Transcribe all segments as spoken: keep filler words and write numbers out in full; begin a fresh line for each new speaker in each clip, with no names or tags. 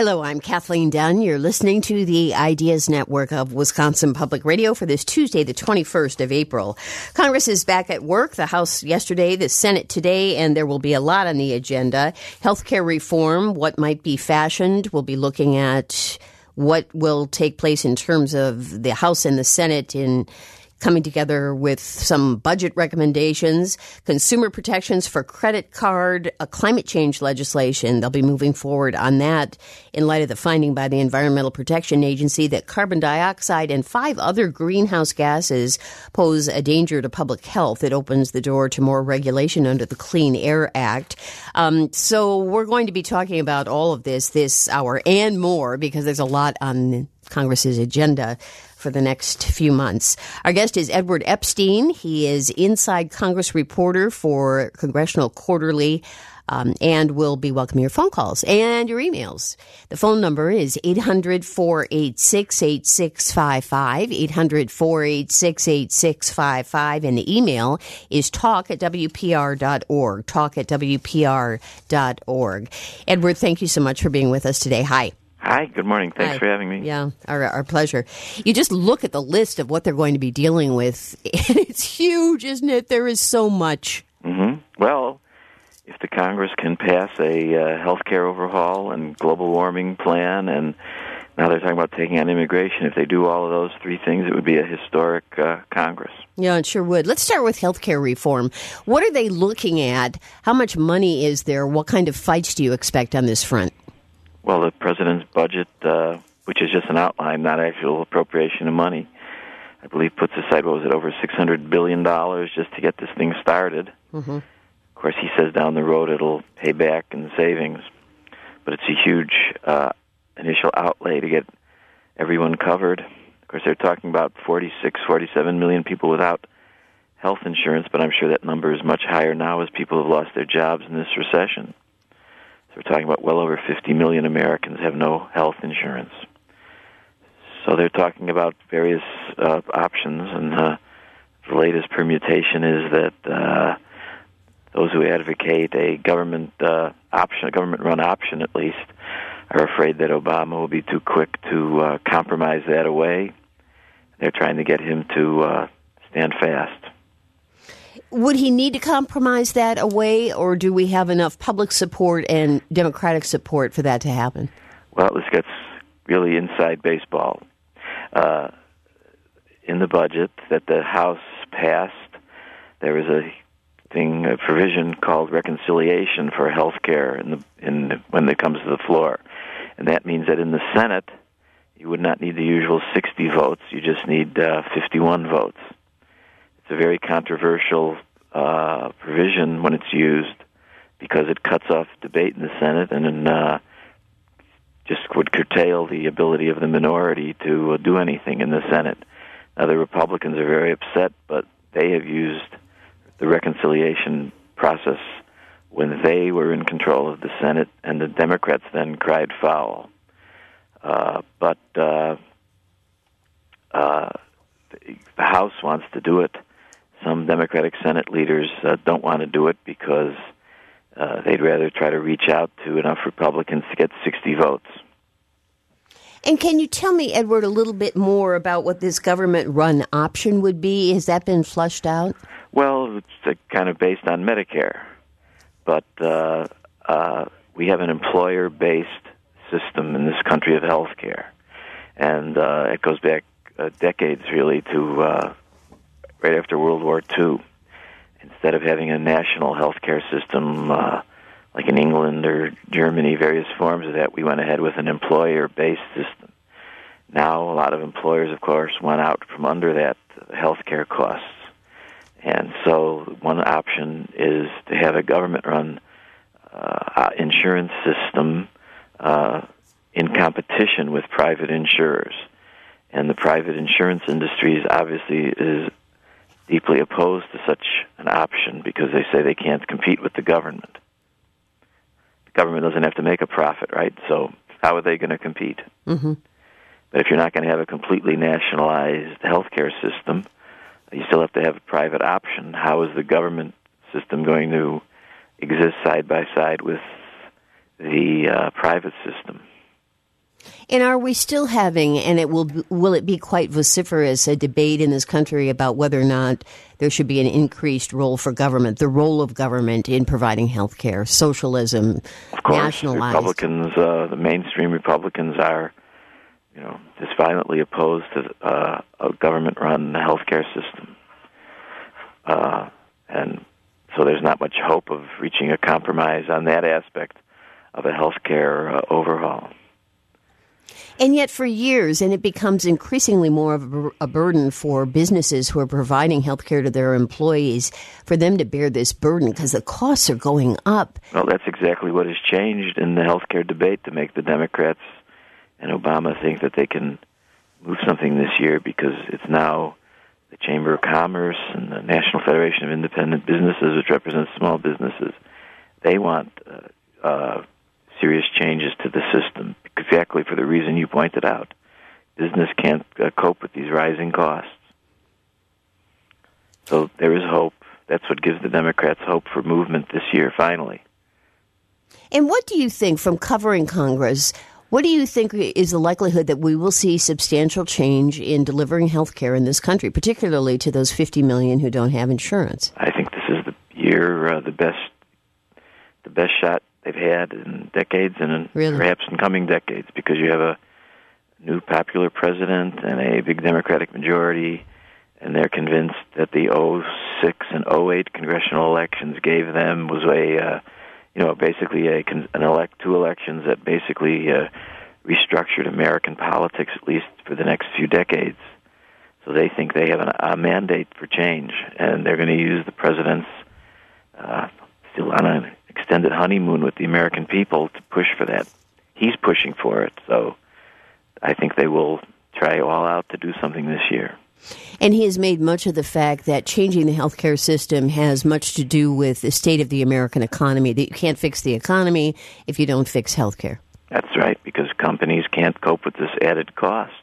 Hello, I'm Kathleen Dunn. You're listening to the Ideas Network of Wisconsin Public Radio for this Tuesday, the twenty-first of April. Congress is back at work. The House yesterday, the Senate today, and there will be a lot on the agenda. Healthcare reform, what might be fashioned. We'll be looking at what will take place in terms of the House and the Senate in coming together with some budget recommendations, consumer protections for credit card, a climate change legislation. They'll be moving forward on that in light of the finding by the Environmental Protection Agency that carbon dioxide and five other greenhouse gases pose a danger to public health. It opens the door to more regulation under the Clean Air Act. Um, so we're going to be talking about all of this this hour and more because there's a lot on Congress's agenda for the next few months. Our guest is Edward Epstein. He is Inside Congress reporter for Congressional Quarterly, um, and will be welcoming your phone calls and your emails. The phone number is eight hundred, four eight six, eight six five five, eight hundred, four eight six, eight six five five, and the email is talk at w p r dot org, talk at w p r dot org. Edward, thank you so much for being with us today. Hi.
Hi, good morning. Thanks
Hi.
for having me.
Yeah, our, our pleasure. You just look at the list of what they're going to be dealing with, and it's huge, isn't it? There is so much.
Mm-hmm. Well, if the Congress can pass a uh, health care overhaul and global warming plan, and now they're talking about taking on immigration, if they do all of those three things, it would be a historic uh, Congress.
Yeah, it sure would. Let's start with health care reform. What are they looking at? How much money is there? What kind of fights do you expect on this front?
Well, the president's budget, uh, which is just an outline, not actual appropriation of money, I believe puts aside, what was it, over six hundred billion dollars just to get this thing started. Mm-hmm. Of course, he says down the road it'll pay back in savings, but it's a huge uh, initial outlay to get everyone covered. Of course, they're talking about forty-six, forty-seven million people without health insurance, but I'm sure that number is much higher now as people have lost their jobs in this recession. So we're talking about well over fifty million Americans have no health insurance. So they're talking about various uh, options, and uh, the latest permutation is that uh, those who advocate a government uh, option, a government-run option at least, are afraid that Obama will be too quick to uh, compromise that away. They're trying to get him to uh, stand fast.
Would he need to compromise that away, or do we have enough public support and Democratic support for that to happen?
Well, this gets really inside baseball. Uh, in the budget that the House passed, there was a thing, a provision called reconciliation for health care in the, in the, when it comes to the floor. And that means that in the Senate, you would not need the usual sixty votes. You just need uh, fifty-one votes. It's a very controversial uh, provision when it's used because it cuts off debate in the Senate and uh, just would curtail the ability of the minority to uh, do anything in the Senate. Now, the Republicans are very upset, but they have used the reconciliation process when they were in control of the Senate, and the Democrats then cried foul. Uh, but uh, uh, the House wants to do it. Some Democratic Senate leaders uh, don't want to do it because uh, they'd rather try to reach out to enough Republicans to get sixty votes.
And can you tell me, Edward, a little bit more about what this government-run option would be? Has that been flushed out?
Well, it's uh, kind of based on Medicare. But uh, uh, we have an employer-based system in this country of health care. And uh, it goes back uh, decades, really, to uh, right after World War Two. Instead of having a national health care system uh, like in England or Germany, various forms of that, we went ahead with an employer-based system. Now, a lot of employers, of course, want out from under that health care costs. And so one option is to have a government-run uh, insurance system uh, in competition with private insurers. And the private insurance industry is obviously is deeply opposed to such an option because they say they can't compete with the government. The government doesn't have to make a profit, right? So how are they going to compete? Mm-hmm. But if you're not going to have a completely nationalized healthcare system, you still have to have a private option. How is the government system going to exist side by side with the uh, private system?
And are we still having, and it will will it be quite vociferous, a debate in this country about whether or not there should be an increased role for government, the role of government in providing health care, socialism,
of course,
nationalized?
Republicans, uh, the mainstream Republicans are, you know, just violently opposed to uh, a government-run health care system. Uh, and so there's not much hope of reaching a compromise on that aspect of a health care uh, overhaul.
And yet for years, and it becomes increasingly more of a, a burden for businesses who are providing health care to their employees, for them to bear this burden because the costs are going up.
Well, that's exactly what has changed in the health care debate to make the Democrats and Obama think that they can move something this year, because it's now the Chamber of Commerce and the National Federation of Independent Businesses, which represents small businesses. They want uh, uh, serious changes to the system, exactly for the reason you pointed out. Business can't uh, cope with these rising costs. So there is hope. That's what gives the Democrats hope for movement this year, finally.
And what do you think, from covering Congress, what do you think is the likelihood that we will see substantial change in delivering health care in this country, particularly to those fifty million who don't have insurance?
I think this is the year, uh, the best, the best shot they've had in decades, and in
really?
perhaps in coming decades, because you have a new popular president and a big Democratic majority, and they're convinced that the oh six and oh eight congressional elections gave them was a, uh, you know, basically a an elect two elections that basically uh, restructured American politics, at least for the next few decades. So they think they have an, a mandate for change, and they're going to use the president's uh, still on an extended honeymoon with the American people to push for that. He's pushing for it, so I think they will try all out to do something this year.
And he has made much of the fact that changing the healthcare system has much to do with the state of the American economy, that you can't fix the economy if you don't fix healthcare.
That's right, because companies can't cope with this added cost.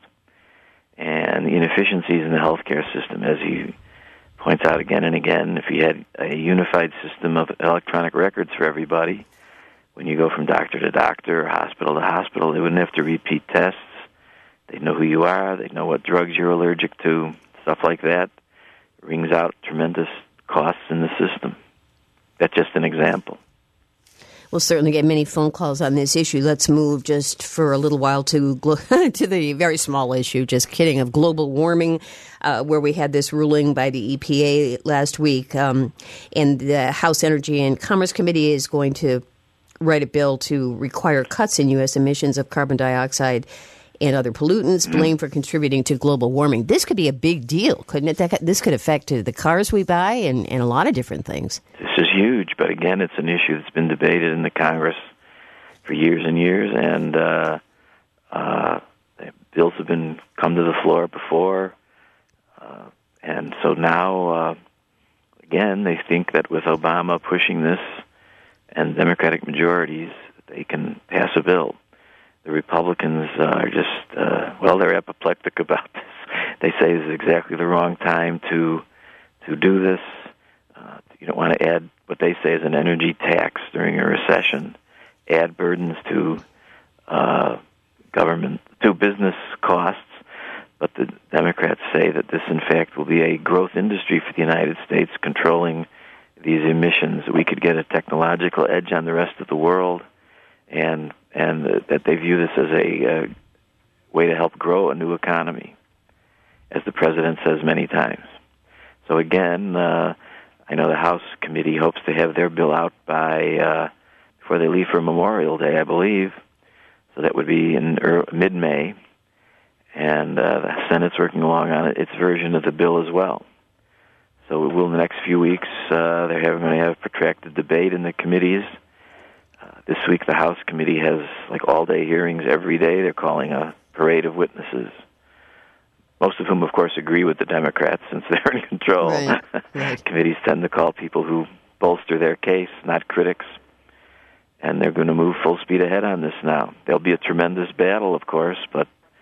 And the inefficiencies in the healthcare system, as he points out again and again, if you had a unified system of electronic records for everybody, when you go from doctor to doctor or hospital to hospital, they wouldn't have to repeat tests. They'd know who you are. They'd know what drugs you're allergic to, stuff like that. It wrings out tremendous costs in the system. That's just an example.
We'll certainly get many phone calls on this issue. Let's move just for a little while to glo- to the very small issue, just kidding, of global warming, uh, where we had this ruling by the E P A last week. Um, and the House Energy and Commerce Committee is going to write a bill to require cuts in U S emissions of carbon dioxide and other pollutants, blamed for contributing to global warming. This could be a big deal, couldn't it? That, this could affect the cars we buy and, and a lot of different things.
This is huge, but again, it's an issue that's been debated in the Congress for years and years, and uh, uh, bills have been come to the floor before, uh, and so now, uh, again, they think that with Obama pushing this and Democratic majorities, they can pass a bill. The Republicans uh, are just, uh, well, they're apoplectic about this. They say this is exactly the wrong time to to do this. Uh, you don't want to add what they say is an energy tax during a recession, add burdens to uh, government, to business costs. But the Democrats say that this, in fact, will be a growth industry for the United States, controlling these emissions. We could get a technological edge on the rest of the world, and and uh, that they view this as a uh, way to help grow a new economy, as the president says many times. So again, uh, I know the House committee hopes to have their bill out by uh, before they leave for Memorial Day, I believe. So that would be in er, mid-May, and uh, the Senate's working along on it, its version of the bill as well. So we will, in the next few weeks, uh, they're going to have protracted debate in the committees. Uh, this week, the House committee has like all-day hearings every day. They're calling a parade of witnesses, most of whom, of course, agree with the Democrats since they're in control.
Right, right.
Committees tend to call people who bolster their case, not critics. And they're going to move full speed ahead on this now. There'll be a tremendous battle, of course, but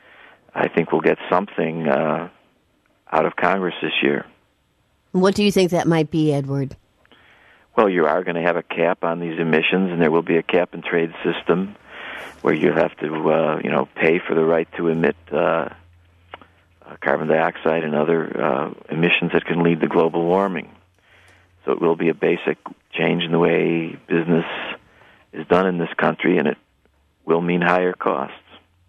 I think we'll get something uh, out of Congress this year.
What do you think that might be, Edward?
Well, you are going to have a cap on these emissions, and there will be a cap-and-trade system. where you have to, uh, you know, pay for the right to emit uh, uh, carbon dioxide and other uh, emissions that can lead to global warming. So it will be a basic change in the way business is done in this country, and it will mean higher costs.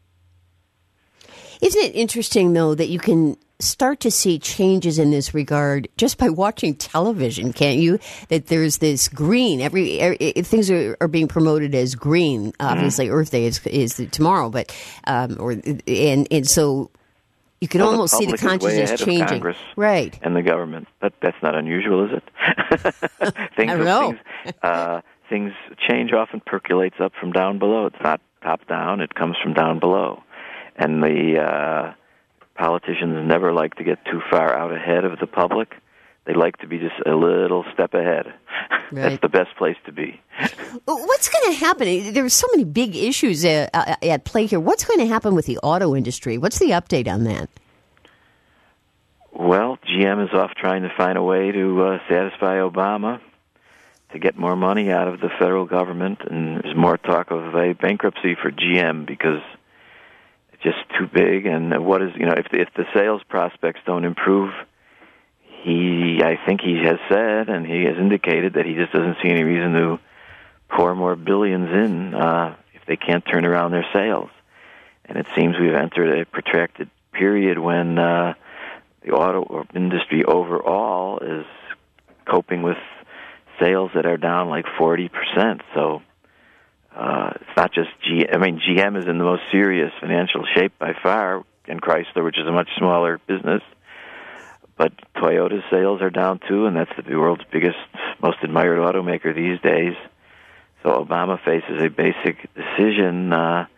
Isn't it interesting, though, that you can start to see changes in this regard just by watching television, can't you? That there's this green, every, every things are, are being promoted as green. Obviously, mm-hmm. Earth Day is is tomorrow, but um, or and and so you can
well,
almost
the
see the consciousness changing,
Congress
right?
And the government. But that's not unusual, is it? things,
I don't know.
Things, uh, things change often percolates up from down below. It's not top down; it comes from down below, and the. Uh, Politicians never like to get too far out ahead of the public. They like to be just a little step ahead. Right. That's the best place to be.
What's going to happen? There's so many big issues uh, at play here. What's going to happen with the auto industry? What's the update on that?
Well, G M is off trying to find a way to uh, satisfy Obama to get more money out of the federal government, and there's more talk of a bankruptcy for G M because just too big, and what is, you know, if the, if the sales prospects don't improve, he, I think he has said, and he has indicated that he just doesn't see any reason to pour more billions in uh, if they can't turn around their sales. And it seems we've entered a protracted period when uh, the auto industry overall is coping with sales that are down like forty percent, so Uh, it's not just G M. I mean, G M is in the most serious financial shape by far, and Chrysler, which is a much smaller business. But Toyota's sales are down too, and that's the world's biggest, most admired automaker these days. So Obama faces a basic decision uh,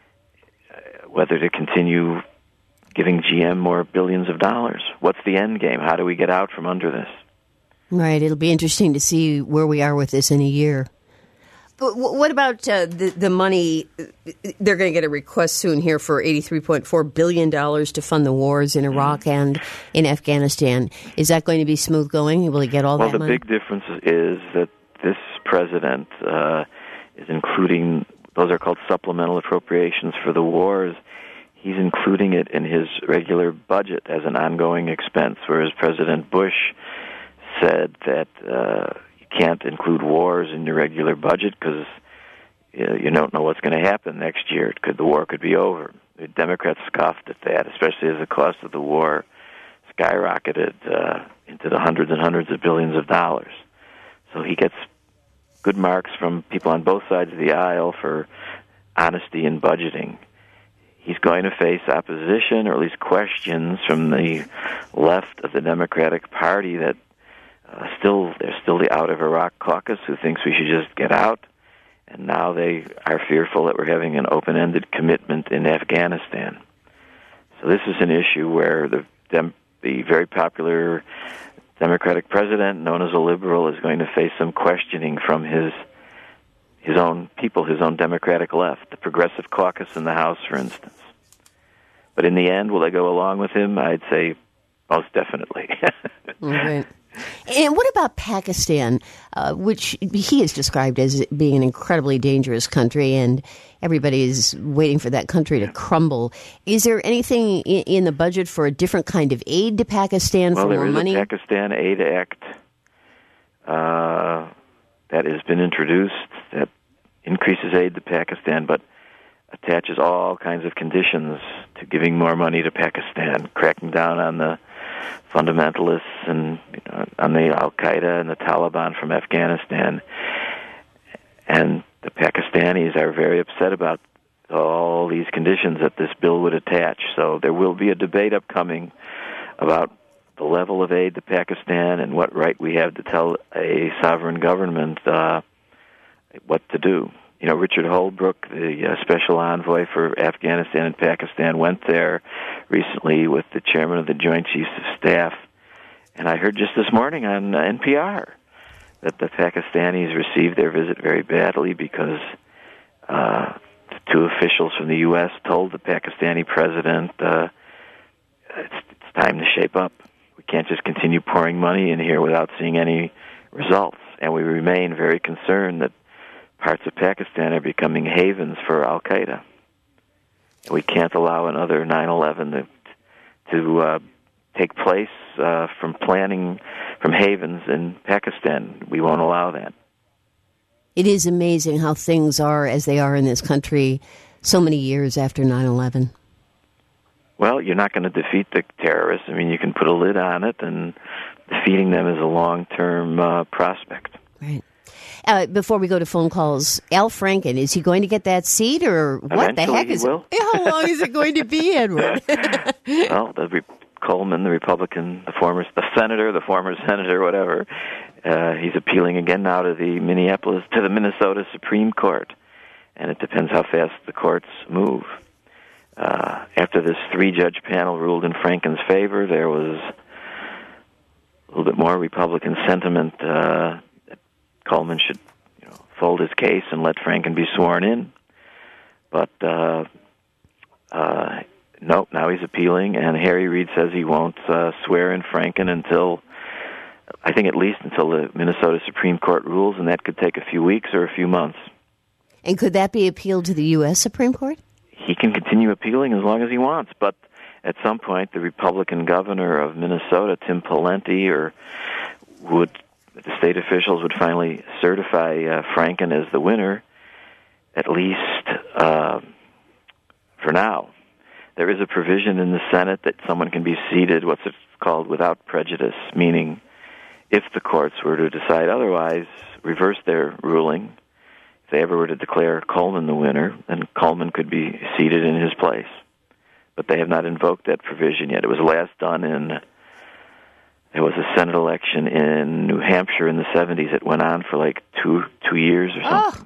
whether to continue giving G M more billions of dollars. What's the end game? How do we get out from under this?
Right. It'll be interesting to see where we are with this in a year. But what about uh, the, the money? They're going to get a request soon here for eighty-three point four billion dollars to fund the wars in Iraq and in Afghanistan. Is that going to be smooth going? Will he get all
well,
that money?
Well, the big difference is that this president uh, is including, those are called supplemental appropriations for the wars. He's including it in his regular budget as an ongoing expense, whereas President Bush said that uh, can't include wars in your regular budget because you, know, you don't know what's going to happen next year. Could the war could be over? The Democrats scoffed at that, especially as the cost of the war skyrocketed uh, into the hundreds and hundreds of billions of dollars. So he gets good marks from people on both sides of the aisle for honesty in budgeting. He's going to face opposition, or at least questions, from the left of the Democratic Party that Uh, still, there's still the Out of Iraq caucus who thinks we should just get out, and now they are fearful that we're having an open-ended commitment in Afghanistan. So this is an issue where the dem- the very popular Democratic president, known as a liberal, is going to face some questioning from his his own people, his own Democratic left, the Progressive Caucus in the House, for instance. But in the end, will they go along with him? I'd say most definitely.
Right. And what about Pakistan, uh, which he has described as being an incredibly dangerous country, and everybody is waiting for that country to crumble? Is there anything in, in the budget for a different kind of aid to Pakistan,
well,
for more money?
Well, there is a Pakistan Aid Act uh, that has been introduced that increases aid to Pakistan, but attaches all kinds of conditions to giving more money to Pakistan, cracking down on the fundamentalists and you know, on the Al-Qaeda and the Taliban from Afghanistan. And the Pakistanis are very upset about all these conditions that this bill would attach. So there will be a debate upcoming about the level of aid to Pakistan and what right we have to tell a sovereign government uh, what to do. You know, Richard Holbrooke, the uh, special envoy for Afghanistan and Pakistan, went there recently with the chairman of the Joint Chiefs of Staff. And I heard just this morning on uh, N P R that the Pakistanis received their visit very badly because uh, two officials from the U S told the Pakistani president, uh, it's, it's time to shape up. We can't just continue pouring money in here without seeing any results. And we remain very concerned that parts of Pakistan are becoming havens for Al-Qaeda. We can't allow another nine eleven to, to uh, take place uh, from planning from havens in Pakistan. We won't allow that.
It is amazing how things are as they are in this country so many years after nine eleven.
Well, you're not going to defeat the terrorists. I mean, you can put a lid on it, and defeating them is a long-term uh, prospect.
Right. Uh, before we go to phone calls, Al Franken, is he going to get that seat, or what
Eventually
the heck
he
is
will.
it? How long is it going to be, Edward?
Well, the Re- Coleman, the Republican, the former, the senator, the former senator, whatever, uh, he's appealing again now to the Minneapolis, to the Minnesota Supreme Court, and it depends how fast the courts move. Uh, after this three-judge panel ruled in Franken's favor, there was a little bit more Republican sentiment uh, that Coleman should, you know, fold his case and let Franken be sworn in. But uh, uh, nope, now he's appealing, and Harry Reid says he won't uh, swear in Franken until, I think at least until the Minnesota Supreme Court rules, and that could take a few weeks or a few months.
And could that be appealed to the U S Supreme Court?
He can continue appealing as long as he wants, but at some point the Republican governor of Minnesota, Tim Pawlenty, or would the state officials would finally certify uh, Franken as the winner, at least uh, for now. There is a provision in the Senate that someone can be seated, what's it called, without prejudice, meaning if the courts were to decide otherwise, reverse their ruling, if they ever were to declare Coleman the winner, then Coleman could be seated in his place. But they have not invoked that provision yet. It was last done in, there was a Senate election in New Hampshire in the seventies. It went on for like two two years or something.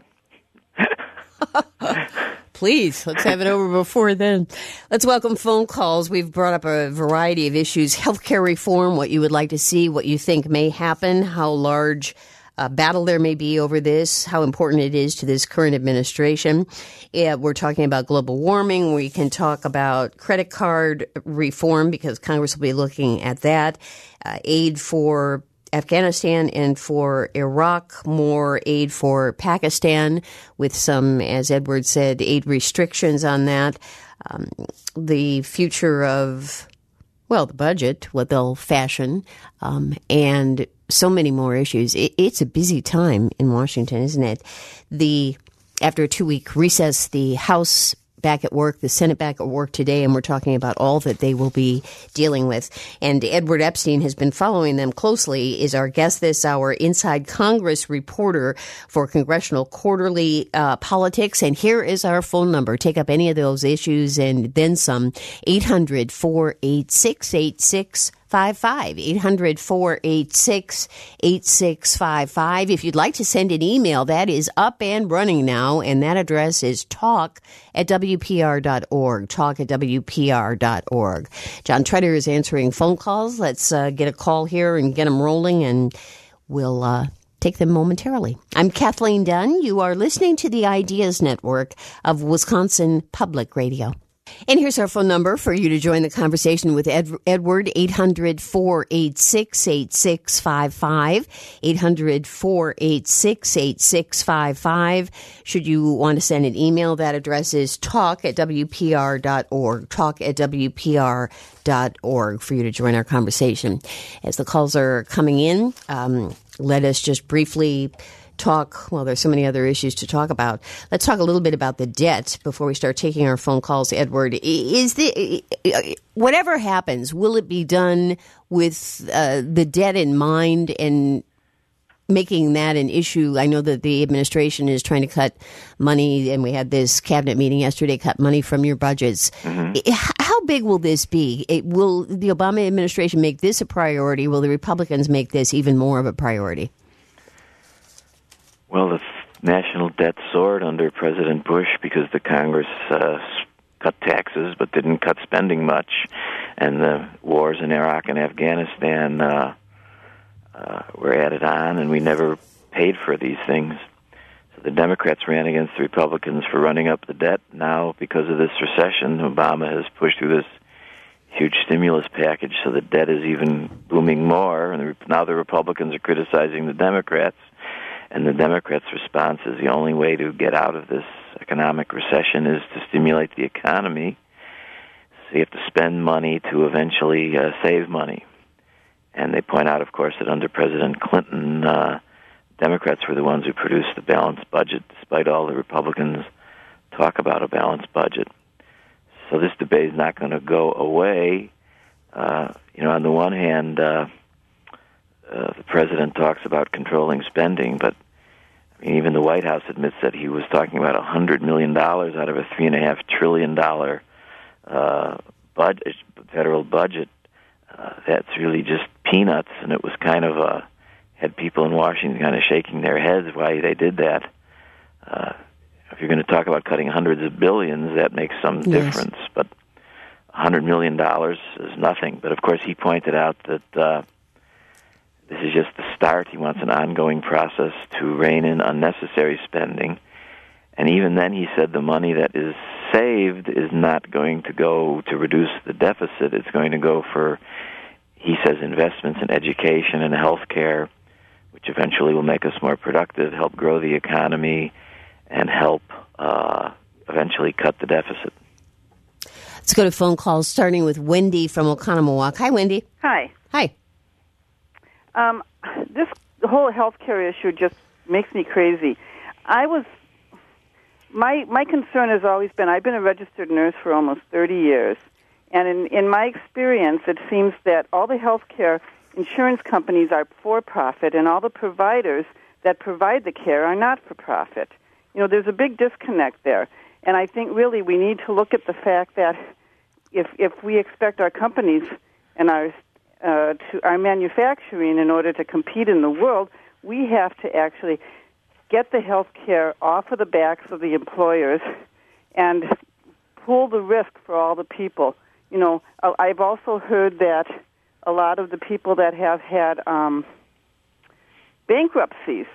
Oh. Please, let's have it over before then. Let's welcome phone calls. We've brought up a variety of issues. Healthcare reform, what you would like to see, what you think may happen, how large a battle there may be over this, how important it is to this current administration. Yeah, we're talking about global warming. We can talk about credit card reform because Congress will be looking at that. Uh, aid for Afghanistan and for Iraq, more aid for Pakistan with some, as Edward said, aid restrictions on that. Um, the future of, well, the budget, what they'll fashion, um, and so many more issues. It, it's a busy time in Washington, isn't it? The after a two-week recess, the House back at work, the Senate back at work today, and we're talking about all that they will be dealing with. And Edward Epstein has been following them closely, is our guest this hour, Inside Congress reporter for Congressional Quarterly uh, Politics. And here is our phone number. Take up any of those issues and then some. eight hundred, four eight six, eight six five five. eight hundred, four eight six, eight six five five. If you'd like to send an email, that is up and running now, and that address is talk at W P R dot org. Talk at W P R dot org. John Treader is answering phone calls. Let's uh, get a call here and get them rolling, and we'll uh, take them momentarily. I'm Kathleen Dunn. You are listening to the Ideas Network of Wisconsin Public Radio. And here's our phone number for you to join the conversation with Ed, Edward, eight hundred, four eight six, eight six five five, eight hundred, four eight six, eight six five five. Should you want to send an email, that address is talk at W P R dot org, talk at W P R dot org for you to join our conversation. As the calls are coming in, um, let us just briefly talk, well, there's so many other issues to talk about. Let's talk a little bit about the debt before we start taking our phone calls, Edward. Is the whatever happens, will it be done with uh, the debt in mind and making that an issue? I know that the administration is trying to cut money, and we had this cabinet meeting yesterday, cut money from your budgets. Mm-hmm. How big will this be? It, will the Obama administration make this a priority? Will the Republicans make this even more of a priority?
Well, the national debt soared under President Bush because the Congress uh, cut taxes but didn't cut spending much, and the wars in Iraq and Afghanistan uh, uh, were added on, and we never paid for these things. So the Democrats ran against the Republicans for running up the debt. Now, because of this recession, Obama has pushed through this huge stimulus package, so the debt is even booming more, and now the Republicans are criticizing the Democrats. And the Democrats' response is the only way to get out of this economic recession is to stimulate the economy. So you have to spend money to eventually uh, save money. And they point out, of course, that under President Clinton, uh, Democrats were the ones who produced the balanced budget, despite all the Republicans talk about a balanced budget. So this debate is not going to go away. Uh, you know, on the one hand, uh, uh, the president talks about controlling spending, but I mean, even the White House admits that he was talking about one hundred million dollars out of a three point five trillion dollars uh, budget, federal budget. Uh, that's really just peanuts, and it was kind of uh, had people in Washington kind of shaking their heads why they did that. Uh, if you're going to talk about cutting hundreds of billions, that makes some
yes.
difference, but one hundred million dollars is nothing. But, of course, he pointed out that uh, this is just the start. He wants an ongoing process to rein in unnecessary spending. And even then, he said the money that is saved is not going to go to reduce the deficit. It's going to go for, he says, investments in education and health care, which eventually will make us more productive, help grow the economy, and help uh, eventually cut the deficit.
Let's go to phone calls, starting with Wendy from Oconomowoc. Hi, Wendy.
Hi.
Hi.
Um, this whole healthcare issue just makes me crazy. I was, my my concern has always been, I've been a registered nurse for almost thirty years, and in, in my experience, it seems that all the healthcare insurance companies are for-profit, and all the providers that provide the care are not for-profit. You know, there's a big disconnect there. And I think really we need to look at the fact that if if we expect our companies and our uh, to our manufacturing in order to compete in the world, we have to actually get the health care off of the backs of the employers and pull the risk for all the people. You know, I've also heard that a lot of the people that have had um, bankruptcies,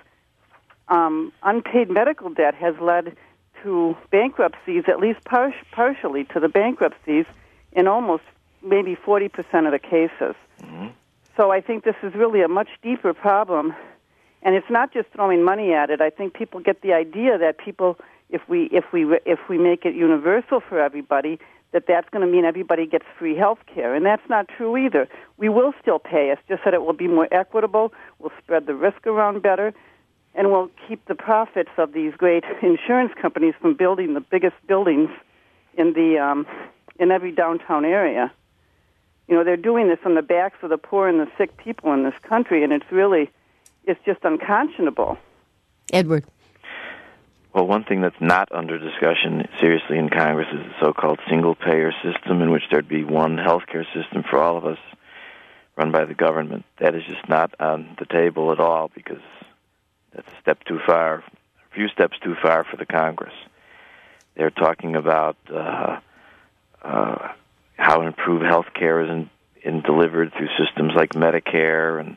um, unpaid medical debt has led to bankruptcies, at least par- partially to the bankruptcies, in almost maybe forty percent of the cases. Mm-hmm. So I think this is really a much deeper problem, and it's not just throwing money at it. I think people get the idea that people, if we if we if we make it universal for everybody, that that's going to mean everybody gets free health care, and that's not true either. We will still pay. It's just that it will be more equitable. We'll spread the risk around better, and we'll keep the profits of these great insurance companies from building the biggest buildings in the um, in every downtown area. You know, they're doing this on the backs of the poor and the sick people in this country, and it's really, it's just unconscionable.
Edward.
Well, one thing that's not under discussion seriously in Congress is the so-called single-payer system, in which there'd be one healthcare system for all of us run by the government. That is just not on the table at all, because that's a step too far, a few steps too far for the Congress. They're talking about uh, uh, how improved health care is in, in delivered through systems like Medicare, and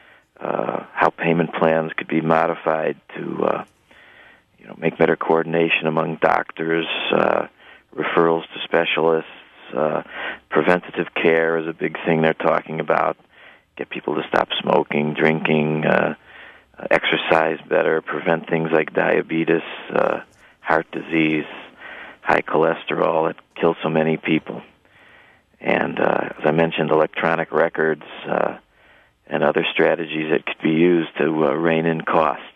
uh, how payment plans could be modified to uh, you know, make better coordination among doctors, uh, referrals to specialists, uh, preventative care is a big thing they're talking about, get people to stop smoking, drinking, uh, Uh, exercise better, prevent things like diabetes, uh, heart disease, high cholesterol that kill so many people. And uh, as I mentioned, electronic records uh, and other strategies that could be used to uh, rein in costs.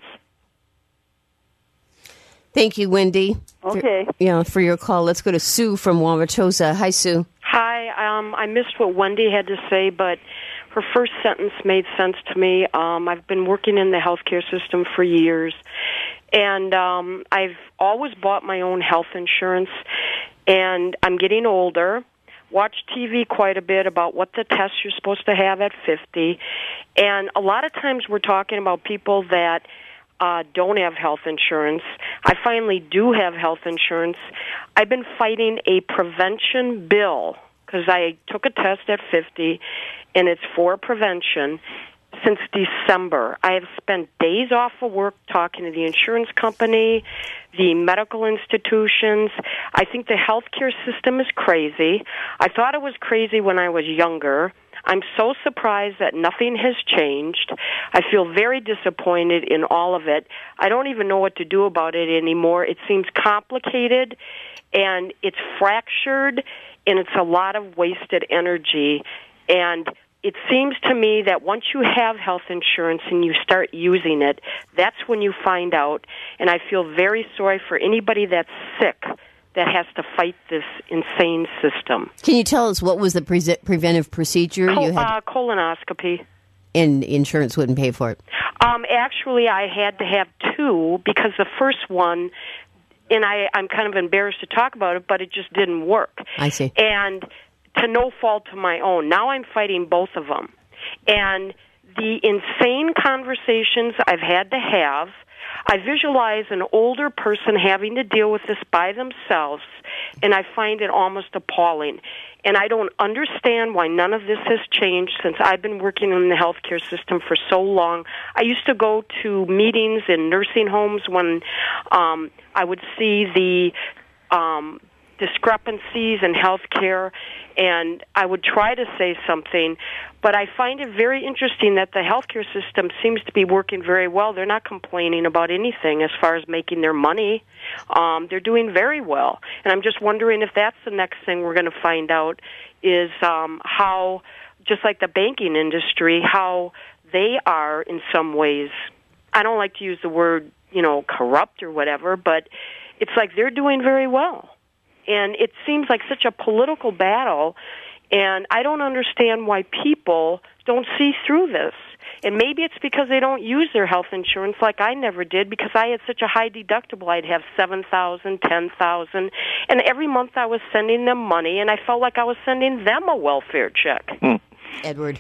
Thank you, Wendy.
Okay.
For, yeah, for your call. Let's go to Sue from Wauwatosa. Hi, Sue.
Hi. Um, I missed what Wendy had to say, but her first sentence made sense to me. Um, I've been working in the healthcare system for years, and um, I've always bought my own health insurance, and I'm getting older, watch T V quite a bit about what the tests you're supposed to have at fifty, and a lot of times we're talking about people that uh, don't have health insurance. I finally do have health insurance. I've been fighting a prevention bill because I took a test at fifty, and it's for prevention, since December. I have spent days off of work talking to the insurance company, the medical institutions. I think the healthcare system is crazy. I thought it was crazy when I was younger. I'm so surprised that nothing has changed. I feel very disappointed in all of it. I don't even know what to do about it anymore. It seems complicated, and it's fractured, and it's a lot of wasted energy. And it seems to me that once you have health insurance and you start using it, that's when you find out. And I feel very sorry for anybody that's sick that has to fight this insane system.
Can you tell us what was the pre- preventive procedure
Col-
you had?
Uh, colonoscopy.
And insurance wouldn't pay for it?
Um, actually, I had to have two because the first one, and I, I'm kind of embarrassed to talk about it, but it just didn't work.
I see.
And to no fault of my own. Now I'm fighting both of them. And the insane conversations I've had to have, I visualize an older person having to deal with this by themselves, and I find it almost appalling. And I don't understand why none of this has changed since I've been working in the healthcare system for so long. I used to go to meetings in nursing homes when um, I would see the um, discrepancies in healthcare, and I would try to say something, but I find it very interesting that the healthcare system seems to be working very well. They're not complaining about anything as far as making their money. Um, they're doing very well, and I'm just wondering if that's the next thing we're going to find out is um, how, just like the banking industry, how they are in some ways, I don't like to use the word, you know, corrupt or whatever, but it's like they're doing very well. And it seems like such a political battle, and I don't understand why people don't see through this. And maybe it's because they don't use their health insurance like I never did, because I had such a high deductible. I'd have seven thousand dollars, ten thousand dollars, and every month I was sending them money, and I felt like I was sending them a welfare check.
Hmm.
Edward.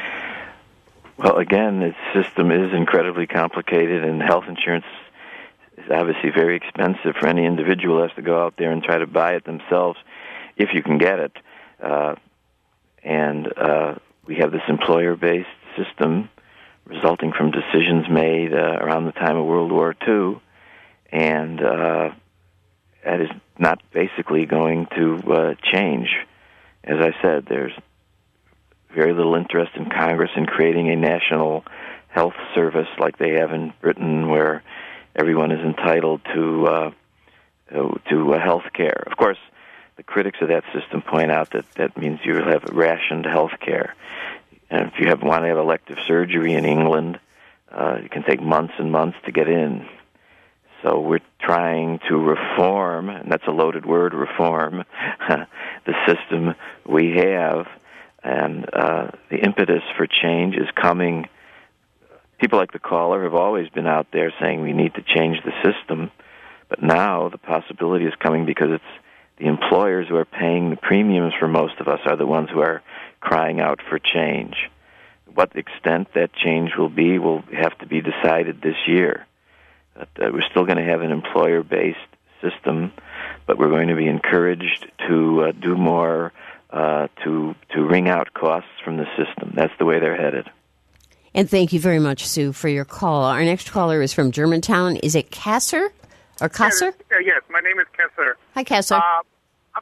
Well, again, the system is incredibly complicated, and health insurance is obviously very expensive for any individual who has to go out there and try to buy it themselves, if you can get it. Uh, and uh, we have this employer-based system resulting from decisions made uh, around the time of World War Two, and uh, that is not basically going to uh, change. As I said, there's very little interest in Congress in creating a national health service like they have in Britain, where everyone is entitled to uh, to uh, health care. Of course, the critics of that system point out that that means you have rationed health care. And if you have, want to have elective surgery in England, uh, it can take months and months to get in. So we're trying to reform, and that's a loaded word, reform, the system we have. And uh, the impetus for change is coming. People like the caller have always been out there saying we need to change the system, but now the possibility is coming because it's the employers who are paying the premiums for most of us are the ones who are crying out for change. What extent that change will be will have to be decided this year. But, uh, we're still going to have an employer-based system, but we're going to be encouraged to uh, do more uh, to to wring out costs from the system. That's the way they're headed.
And thank you very much, Sue, for your call. Our next caller is from Germantown. Is it Kasser or Kasser?
Yes, uh, yes, my name is Kasser.
Hi, Kasser.
Uh, uh,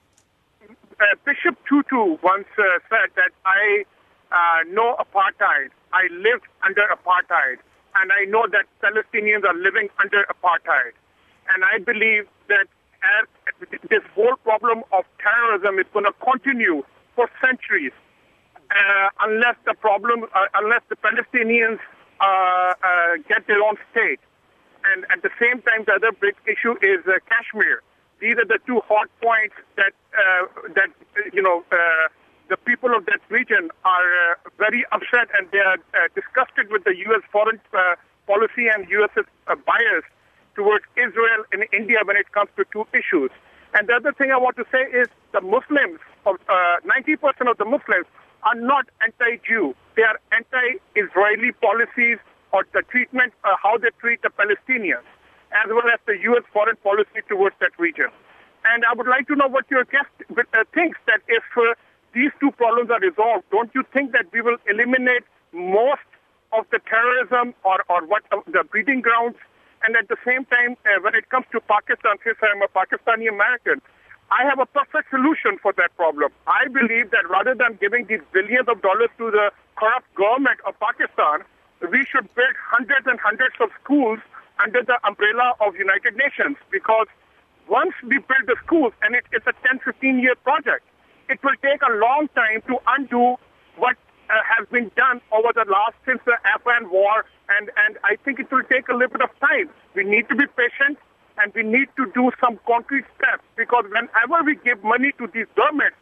Bishop Tutu once uh, said that I uh, know apartheid. I lived under apartheid, and I know that Palestinians are living under apartheid. And I believe that as this whole problem of terrorism is going to continue for centuries. Uh, unless the problem, uh, unless the Palestinians uh, uh, get their own state. And at the same time, the other big issue is uh, Kashmir. These are the two hot points that, uh, that you know, uh, the people of that region are uh, very upset, and they are uh, disgusted with the U S foreign uh, policy and U S uh, bias towards Israel and India when it comes to two issues. And the other thing I want to say is the Muslims, of uh, ninety percent of the Muslims, are not anti-Jew. They are anti-Israeli policies or the treatment, uh, how they treat the Palestinians, as well as the U S foreign policy towards that region. And I would like to know what your guest uh, thinks, that if uh, these two problems are resolved, don't you think that we will eliminate most of the terrorism or, or what uh, the breeding grounds? And at the same time, uh, when it comes to Pakistan, since I'm a Pakistani American, I have a perfect solution for that problem. I believe that rather than giving these billions of dollars to the corrupt government of Pakistan, we should build hundreds and hundreds of schools under the umbrella of United Nations, because once we build the schools, and it, it's a ten, fifteen-year project, it will take a long time to undo what uh, has been done over the last, since the Afghan war, and, and I think it will take a little bit of time. We need to be patient, and we need to do some concrete steps, because whenever we give money to these governments,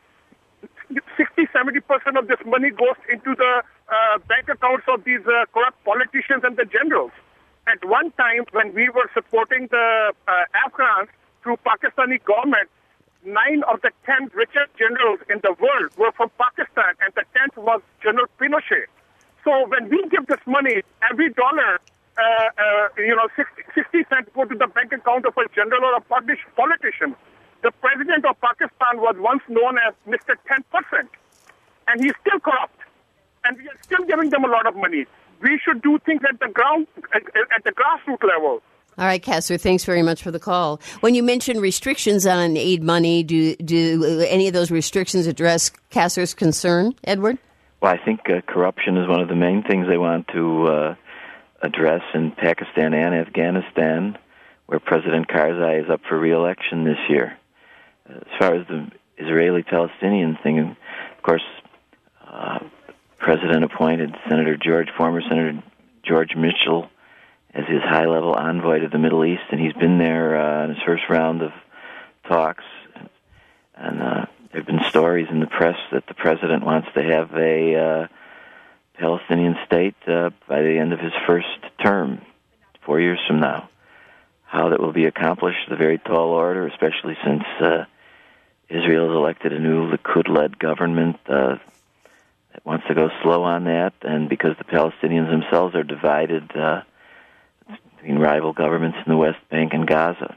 sixty, seventy percent of this money goes into the uh, bank accounts of these uh, corrupt politicians and the generals. At one time, when we were supporting the uh, Afghans through Pakistani government, nine of the ten richest generals in the world were from Pakistan, and the tenth was General Pinochet. So when we give this money, every dollar, uh, uh, you know, sixty, sixty cents go to the bank account of a general or a politician. The president of Pakistan was once known as Mister ten percent, and he's still corrupt, and we are still giving them a lot of money. We should do things at the ground, at, at the grassroots level.
All right, Kasser, thanks very much for the call. When you mention restrictions on aid money, do do any of those restrictions address Kasser's concern, Edward?
Well, I think uh, corruption is one of the main things they want to uh, address in Pakistan and Afghanistan, where President Karzai is up for re-election this year. As far as the Israeli-Palestinian thing, of course, uh, President appointed Senator George, former Senator George Mitchell, as his high-level envoy to the Middle East, and he's been there uh, in his first round of talks. And uh, there have been stories in the press that the president wants to have a uh, Palestinian state uh, by the end of his first term, four years from now. How that will be accomplished is a very tall order, especially since uh, Israel has elected a new Likud-led government uh, that wants to go slow on that, and because the Palestinians themselves are divided uh, between rival governments in the West Bank and Gaza.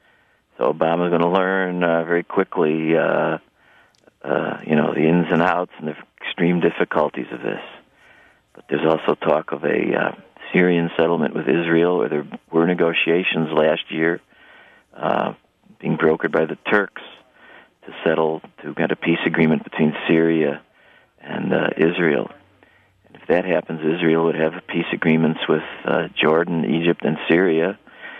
So Obama's going to learn uh, very quickly, uh, uh, you know, the ins and outs and the extreme difficulties of this. But there's also talk of a uh, Syrian settlement with Israel, where there were negotiations last year uh, being brokered by the Turks to settle, to get a peace agreement between Syria and uh, Israel. And if that happens, Israel would have peace agreements with uh, Jordan, Egypt, and Syria,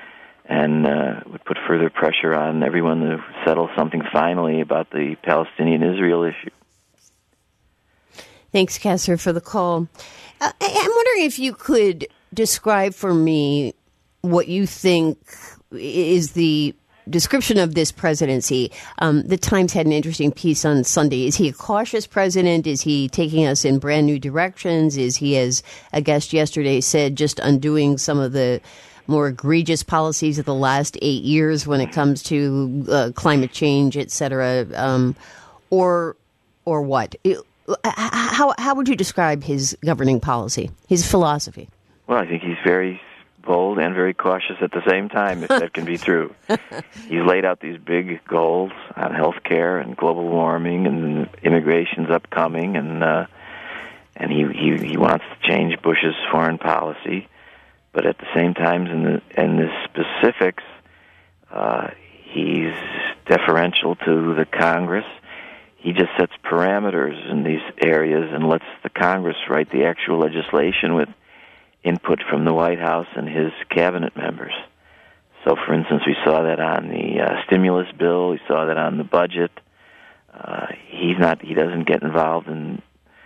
and uh, would put further pressure on everyone to settle something finally about the Palestinian-Israel issue.
Thanks, Kasser, for the call. Uh, I'm wondering if you could describe for me what you think is the description of this presidency. Um, the Times had an interesting piece on Sunday. Is he a cautious president? Is he taking us in brand new directions? Is he, as a guest yesterday said, just undoing some of the more egregious policies of the last eight years when it comes to uh, climate change, et cetera? Um, or, or what? It, how, how would you describe his governing policy, his philosophy?
Well, I think he's very bold and very cautious at the same time, if that can be true. He's laid out these big goals on health care and global warming, and immigration's upcoming, and uh, and he, he he wants to change Bush's foreign policy. But at the same time, in the in the specifics, uh, he's deferential to the Congress. He just sets parameters in these areas and lets the Congress write the actual legislation with input from the White House and his cabinet members. So, for instance, we saw that on the uh, stimulus bill. We saw that on the budget. Uh, he's not. He doesn't get involved in,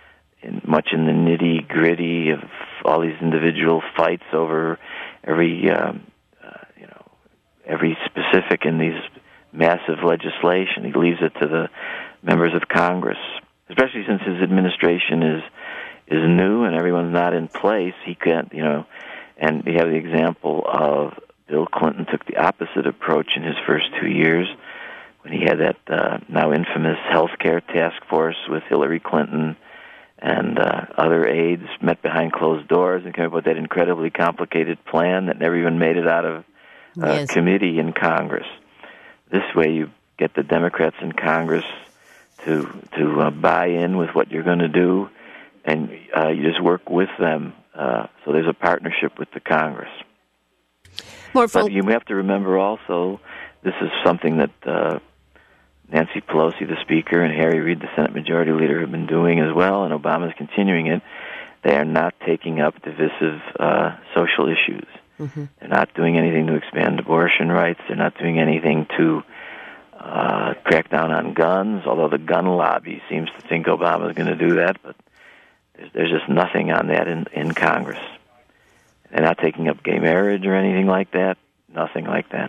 in much in the nitty gritty of all these individual fights over every, um, uh, you know, every specific in these massive legislation. He leaves it to the members of Congress, especially since his administration is. is new and everyone's not in place. He can't, you know, and we have the example of Bill Clinton took the opposite approach in his first two years when he had that uh, now infamous health care task force with Hillary Clinton and uh, other aides, met behind closed doors and came up with that incredibly complicated plan that never even made it out of uh, yes. committee in Congress. This way you get the Democrats in Congress to, to uh, buy in with what you're going to do, and uh, you just work with them. Uh, so there's a partnership with the Congress.
More
but you have to remember also, this is something that uh, Nancy Pelosi, the Speaker, and Harry Reid, the Senate Majority Leader, have been doing as well, and Obama's continuing it. They are not taking up divisive uh, social issues. Mm-hmm. They're not doing anything to expand abortion rights. They're not doing anything to uh, crack down on guns, although the gun lobby seems to think Obama is going to do that, but there's, there's just nothing on that in, in Congress. They're not taking up gay marriage or anything like that, nothing like that.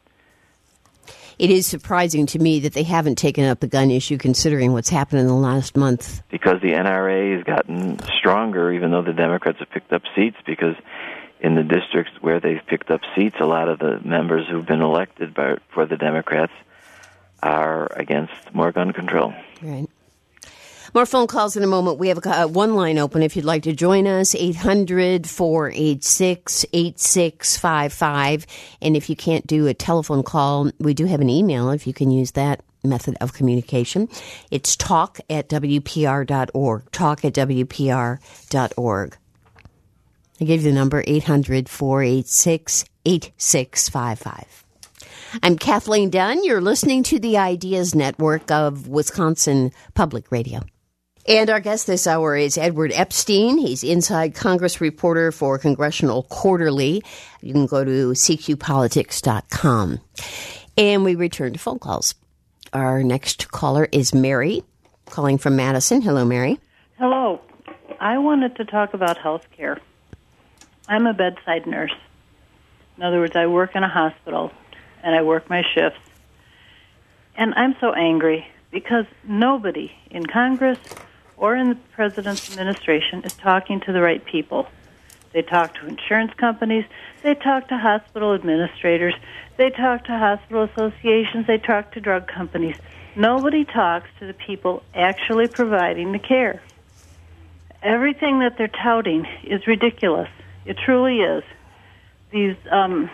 It is surprising to me that they haven't taken up the gun issue, considering what's happened in the last month.
Because the N R A has gotten stronger, even though the Democrats have picked up seats, because in the districts where they've picked up seats, a lot of the members who've been elected by, for the Democrats are against more gun control.
Right. More phone calls in a moment. We have a, uh, one line open if you'd like to join us, eight hundred, four eight six, eight six five five. And if you can't do a telephone call, we do have an email if you can use that method of communication. It's talk at W P R dot org, talk at W P R dot org. I gave you the number, eight hundred, four eight six, eight six five five. I'm Kathleen Dunn. You're listening to the Ideas Network of Wisconsin Public Radio. And our guest this hour is Edward Epstein. He's Inside Congress reporter for Congressional Quarterly. You can go to C Q politics dot com. And we return to phone calls. Our next caller is Mary, calling from Madison. Hello, Mary.
Hello. I wanted to talk about health care. I'm a bedside nurse. In other words, I work in a hospital, and I work my shifts. And I'm so angry because nobody in Congress or in the President's administration is talking to the right people. They talk to insurance companies. They talk to hospital administrators. They talk to hospital associations. They talk to drug companies. Nobody talks to the people actually providing the care. Everything that they're touting is ridiculous. It truly is. These um,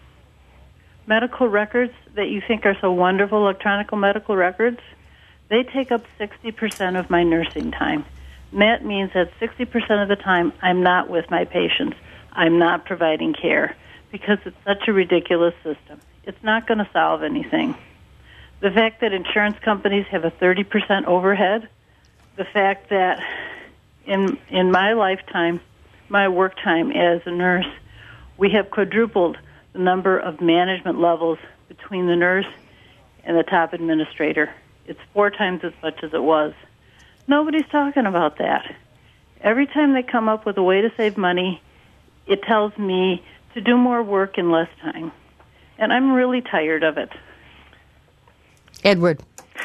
medical records that you think are so wonderful, electronic medical records, they take up sixty percent of my nursing time. And that means that sixty percent of the time I'm not with my patients. I'm not providing care because it's such a ridiculous system. It's not going to solve anything. The fact that insurance companies have a thirty percent overhead, the fact that in in my lifetime, my work time as a nurse, we have quadrupled the number of management levels between the nurse and the top administrator. It's four times as much as it was. Nobody's talking about that. Every time they come up with a way to save money, it tells me to do more work in less time. And I'm really tired of it.
Edward.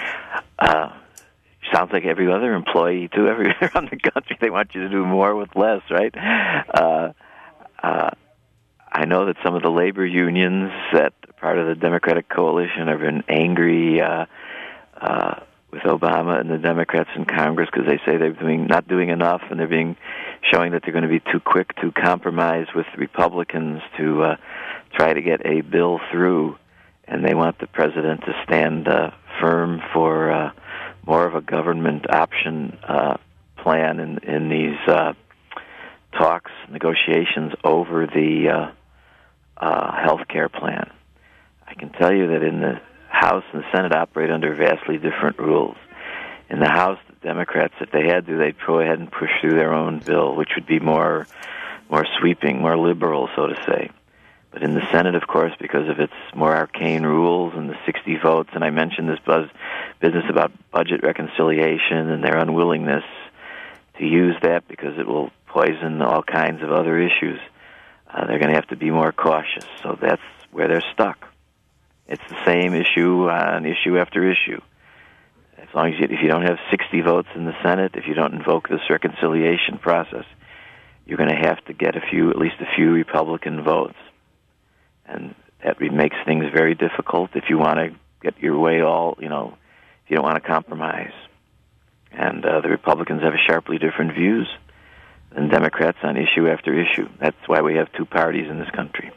Uh, sounds like every other employee, too, everywhere around the country. They want you to do more with less, right? Uh, uh, I know that some of the labor unions that are part of the Democratic coalition have been angry uh, uh, with Obama and the Democrats in Congress because they say they're doing not doing enough, and they're being showing that they're going to be too quick to compromise with Republicans to uh, try to get a bill through, and they want the president to stand uh, firm for uh, more of a government option uh, plan in, in these uh, talks, negotiations over the uh, uh, health care plan. I can tell you that in the House and the Senate operate under vastly different rules. In the House, the Democrats, if they had to, they'd go ahead and push through their own bill, which would be more more sweeping, more liberal, so to say. But in the Senate, of course, because of its more arcane rules and the sixty votes, and I mentioned this buzz business about budget reconciliation and their unwillingness to use that because it will poison all kinds of other issues, uh, they're going to have to be more cautious. So that's where they're stuck. It's the same issue on issue after issue. As long as you, if you don't have sixty votes in the Senate, if you don't invoke this reconciliation process, you're going to have to get a few, at least a few Republican votes. And that makes things very difficult if you want to get your way all, you know, if you don't want to compromise. And uh, the Republicans have sharply different views than Democrats on issue after issue. That's why we have two parties in this country.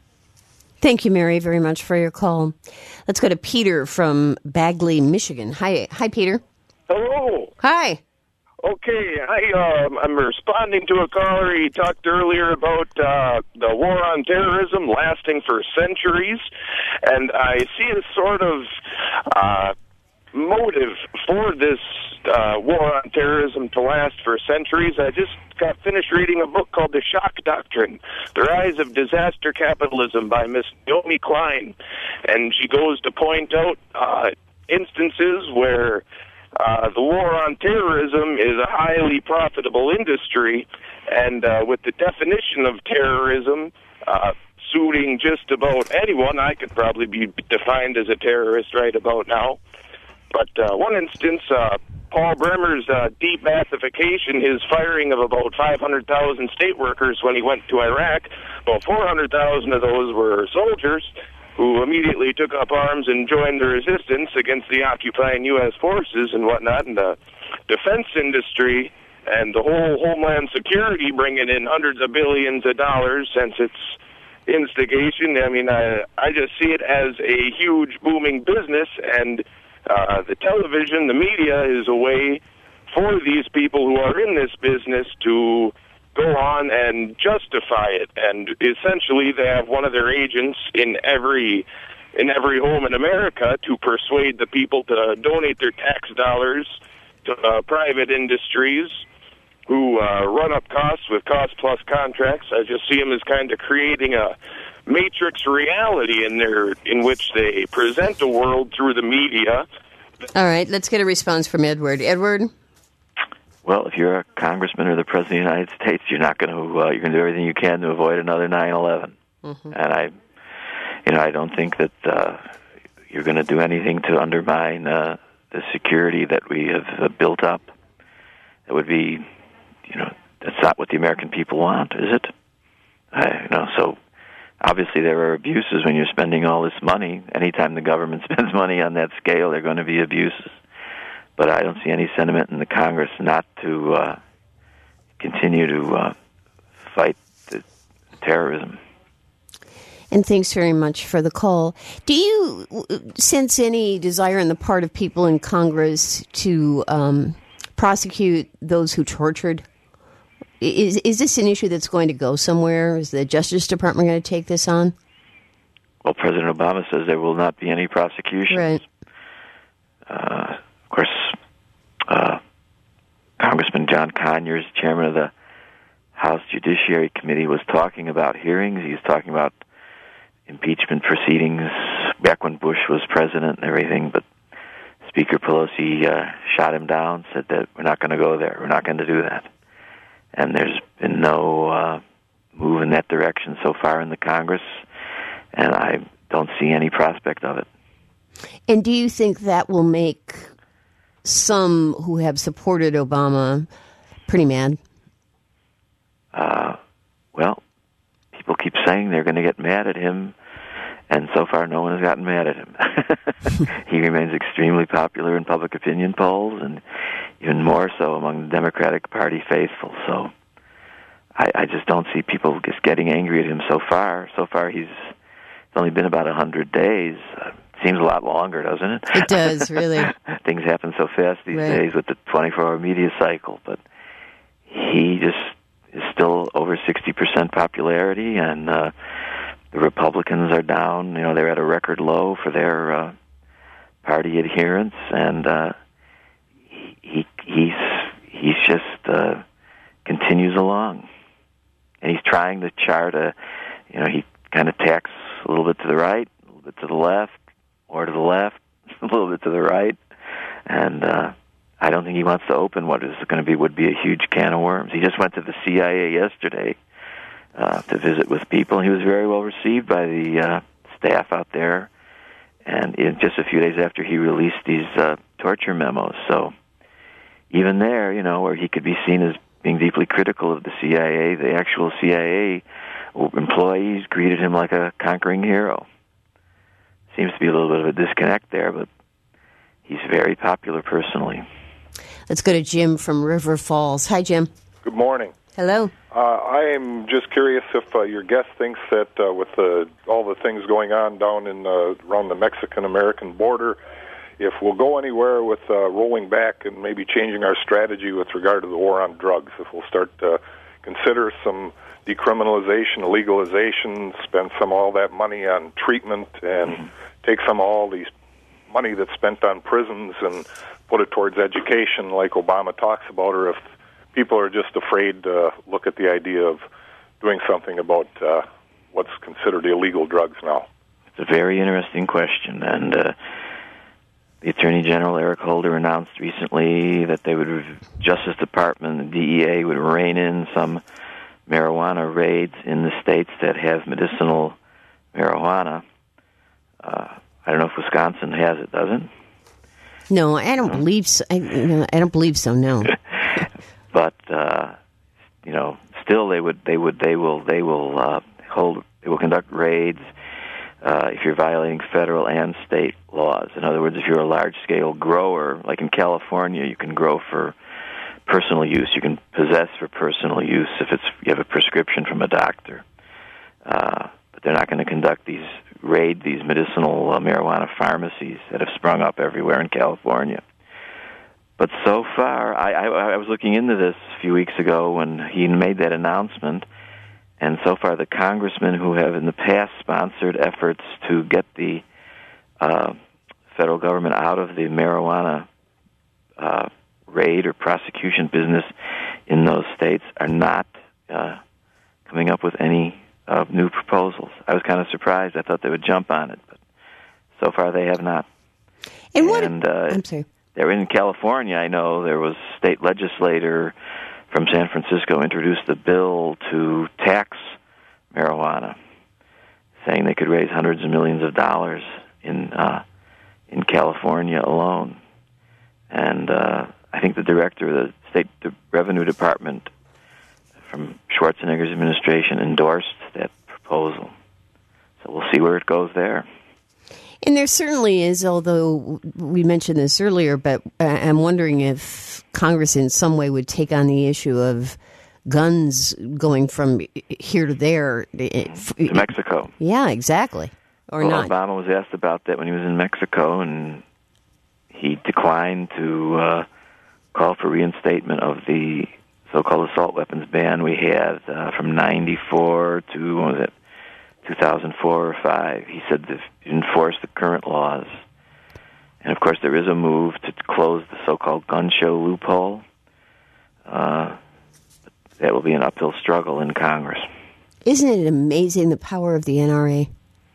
Thank you, Mary, very much for your call. Let's go to Peter from Bagley, Michigan. Hi, hi, Peter.
Hello.
Hi.
Okay, I, um, I'm responding to a caller. He talked earlier about uh, the war on terrorism lasting for centuries, and I see a sort of uh, motive for this uh, war on terrorism to last for centuries. I just got finished reading a book called The Shock Doctrine, The Rise of Disaster Capitalism by Miss Naomi Klein. And she goes to point out uh, instances where uh, the war on terrorism is a highly profitable industry, and uh, with the definition of terrorism uh, suiting just about anyone, I could probably be defined as a terrorist right about now. But uh, one instance, uh, Paul Bremer's uh, debathification, his firing of about five hundred thousand state workers when he went to Iraq, about four hundred thousand of those were soldiers who immediately took up arms and joined the resistance against the occupying U S forces and whatnot. And the defense industry and the whole Homeland Security bringing in hundreds of billions of dollars since its instigation. I mean, I, I just see it as a huge booming business, and uh, the television, the media is a way for these people who are in this business to go on and justify it. And essentially, they have one of their agents in every in every home in America to persuade the people to donate their tax dollars to uh, private industries who uh, run up costs with cost-plus contracts. I just see them as kind of creating a matrix reality in their in which they present the world through the media.
All right, let's get a response from Edward. Edward?
Well, if you're a congressman or the president of the United States, you're not going to uh, you're going to do everything you can to avoid another nine eleven. Mm-hmm. And I, you know, I don't think that uh, you're going to do anything to undermine uh, the security that we have uh, built up. It would be, you know, that's not what the American people want, is it? I, you know, so obviously there are abuses when you're spending all this money. Anytime the government spends money on that scale, there are going to be abuses. But I don't see any sentiment in the Congress not to uh, continue to uh, fight the terrorism.
And thanks very much for the call. Do you sense any desire on the part of people in Congress to um, prosecute those who tortured? Is is this an issue that's going to go somewhere? Is the Justice Department going to take this on?
Well, President Obama says there will not be any prosecutions.
Right.
Uh, of course, uh, Congressman John Conyers, chairman of the House Judiciary Committee, was talking about hearings. He was talking about impeachment proceedings back when Bush was president and everything, but Speaker Pelosi uh, shot him down, said that we're not going to go there. We're not going to do that. And there's been no uh, move in that direction so far in the Congress, and I don't see any prospect of it.
And do you think that will make some who have supported Obama pretty mad?
Uh, well, people keep saying they're going to get mad at him, and so far no one has gotten mad at him. He remains extremely popular in public opinion polls, and even more so among the Democratic Party faithful. So I, I just don't see people just getting angry at him so far. So far he's it's only been about one hundred days. Uh, seems a lot longer, doesn't it?
It does, really.
Things happen so fast these
right.
days with the twenty-four hour media cycle. But he just is still over sixty percent popularity, and uh, the Republicans are down. You know, they're at a record low for their uh, party adherence, and uh, he he's he's just uh, continues along, and he's trying to chart a, you know, he kind of tacks a little bit to the right, a little bit to the left, or to the left, a little bit to the right, and uh, I don't think he wants to open what is going to be would be a huge can of worms. He just went to the C I A yesterday uh, to visit with people. He was very well received by the uh, staff out there, and in just a few days after he released these uh, torture memos. So even there, you know, where he could be seen as being deeply critical of the C I A, the actual C I A employees greeted him like a conquering hero. Seems to be a little bit of a disconnect there, but he's very popular personally.
Let's go to Jim from River Falls. Hi, Jim.
Good morning.
Hello.
Uh, I am just curious if uh, your guest thinks that uh, with the, all the things going on down in uh, around the Mexican-American border, if we'll go anywhere with uh, rolling back and maybe changing our strategy with regard to the war on drugs, if we'll start to consider some decriminalization, legalization, spend some of all that money on treatment, and take some of all these money that's spent on prisons and put it towards education like Obama talks about, or if people are just afraid to look at the idea of doing something about uh, what's considered illegal drugs now.
It's a very interesting question, and uh, the Attorney General, Eric Holder, announced recently that they would, Justice Department, the D E A, would rein in some marijuana raids in the states that have medicinal marijuana. Uh, I don't know if Wisconsin has it, does it?
No, I don't no. believe so. I, you know, I don't believe so. No.
But uh, you know, still, they would, they would, they will, they will uh, hold, they will conduct raids uh, if you're violating federal and state laws. In other words, if you're a large-scale grower, like in California, you can grow for personal use. You can possess for personal use if it's you have a prescription from a doctor. Uh, but they're not going to conduct these raid these medicinal uh, marijuana pharmacies that have sprung up everywhere in California. But so far, I, I, I was looking into this a few weeks ago when he made that announcement, and so far the congressmen who have in the past sponsored efforts to get the uh, federal government out of the marijuana uh, raid or prosecution business in those states are not uh, coming up with any uh, new proposals. I was kind of surprised. I thought they would jump on it, but so far they have not.
And what?
And, uh,
I'm sorry.
There in California, I know there was a state legislator from San Francisco introduced a bill to tax marijuana, saying they could raise hundreds of millions of dollars in uh, in California alone. And uh, I think the director of the State Revenue Department from Schwarzenegger's administration endorsed that proposal. So we'll see where it goes there.
And there certainly is, although we mentioned this earlier, but I'm wondering if Congress in some way would take on the issue of guns going from here to there.
To Mexico.
Yeah, exactly. Or
well,
not.
Obama was asked about that when he was in Mexico, and he declined to uh, call for reinstatement of the so-called assault weapons ban we had uh, from ninety-four to, what was it, two thousand four or five. He said to enforce the current laws. And, of course, there is a move to close the so-called gun show loophole. Uh, that will be an uphill struggle in Congress.
Isn't it amazing the power of the N R A?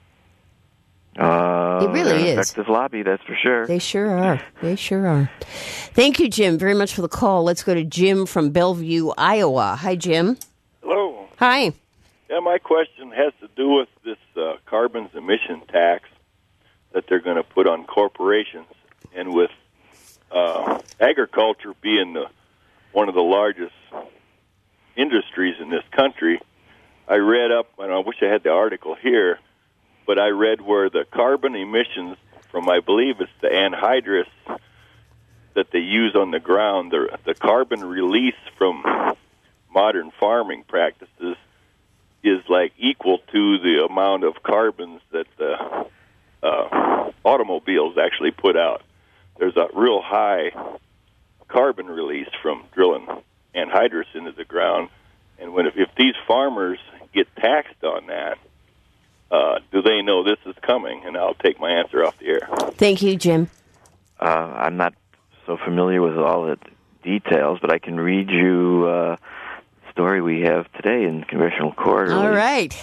Uh,
it really
they're an
is.
Effective lobby, that's for sure.
They sure are. They sure are. Thank you, Jim, very much for the call. Let's go to Jim from Bellevue, Iowa. Hi, Jim.
Hello.
Hi.
Yeah, my question has to do with this uh, carbon emission tax that they're going to put on corporations, and with uh, agriculture being the, one of the largest industries in this country. I read up, and I wish I had the article here, but I read where the carbon emissions from, I believe it's the anhydrous that they use on the ground, the, the carbon release from modern farming practices is like equal to the amount of carbons that the uh, automobiles actually put out. There's a real high carbon release from drilling anhydrous into the ground, and when if, if these farmers get taxed on that, uh, do they know this is coming? And I'll take my answer off the air.
Thank you, Jim.
Uh, I'm not so familiar with all the details, but I can read you uh, the story we have today in Congressional Quarterly.
All right.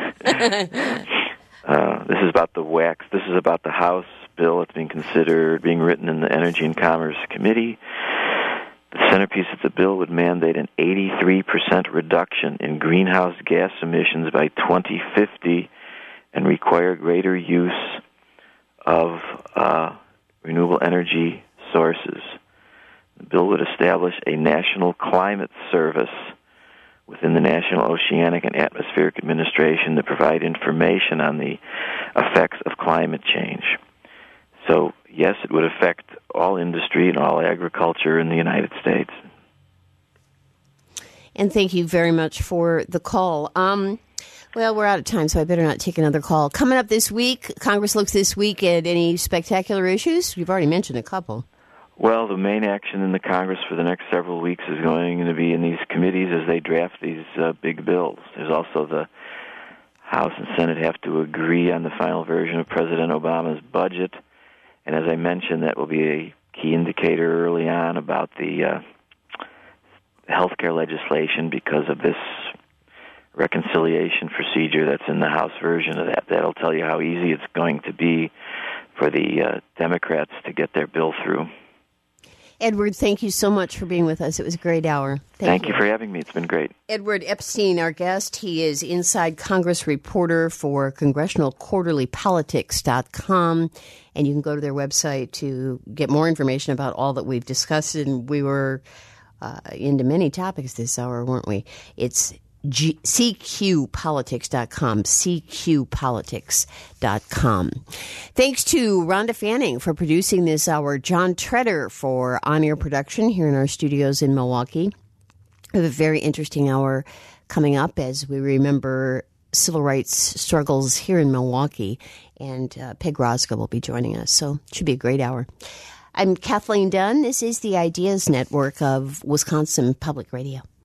uh, this is about the W A C. This is about the House bill that's being considered, being written in the Energy and Commerce Committee. The centerpiece of the bill would mandate an eighty-three percent reduction in greenhouse gas emissions by twenty fifty and require greater use of uh, renewable energy sources. The bill would establish a national climate service within the National Oceanic and Atmospheric Administration to provide information on the effects of climate change. So, yes, it would affect all industry and all agriculture in the United States.
And thank you very much for the call. Um, well, we're out of time, so I better not take another call. Coming up this week, Congress looks this week at any spectacular issues? You've already mentioned a couple.
Well, the main action in the Congress for the next several weeks is going to be in these committees as they draft these uh, big bills. There's also the House and Senate have to agree on the final version of President Obama's budget, And as I mentioned, that will be a key indicator early on about the uh, healthcare legislation because of this reconciliation procedure that's in the House version of that. That'll tell you how easy it's going to be for the uh, Democrats to get their bill through.
Edward, thank you so much for being with us. It was a great hour. Thank,
thank you.
you
for having me. It's been great.
Edward Epstein, our guest. He is Inside Congress reporter for Congressional Quarterly Politics dot com, and you can go to their website to get more information about all that we've discussed. And we were uh, into many topics this hour, weren't we? It's G- C Q politics dot com, C Q politics dot com. Thanks to Rhonda Fanning for producing this hour, John Treader for on-air production here in our studios in Milwaukee. We have a very interesting hour coming up as we remember civil rights struggles here in Milwaukee, and uh, Peg Rosca will be joining us, so it should be a great hour. I'm Kathleen Dunn. This is the Ideas Network of Wisconsin Public Radio.